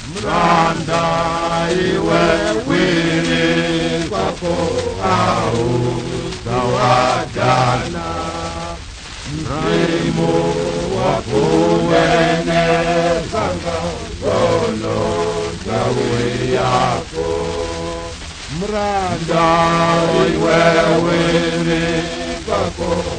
Mranda iwe wili kwako au zawadana Mrimo wako wene zanga Zono zawe yako Mranda iwe wili kwako